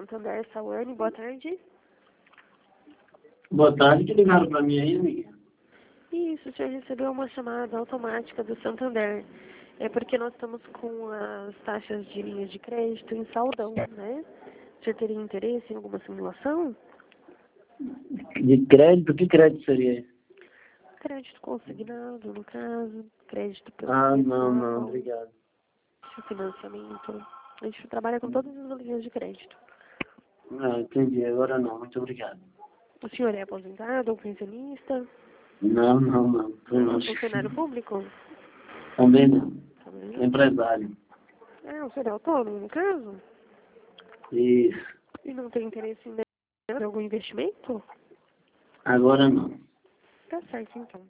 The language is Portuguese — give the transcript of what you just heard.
Santander, Sawane, boa tarde. Boa tarde, que ligaram pra mim aí, amiga? Isso, o senhor recebeu uma chamada automática do Santander. É porque nós estamos com as taxas de linhas de crédito em saldão, né? O senhor teria interesse em alguma simulação? De crédito? Que crédito seria esse? Crédito consignado, no caso, crédito Ah, não, pessoal, obrigado. financiamento. A gente trabalha com todas as linhas de crédito. Ah, entendi, agora não, muito obrigado. O senhor é aposentado ou pensionista? Não. Funcionário público? Também não. Também. Empresário. Ah, o senhor é autônomo, no caso? Isso. E não tem interesse em algum investimento? Agora não. Tá certo, então.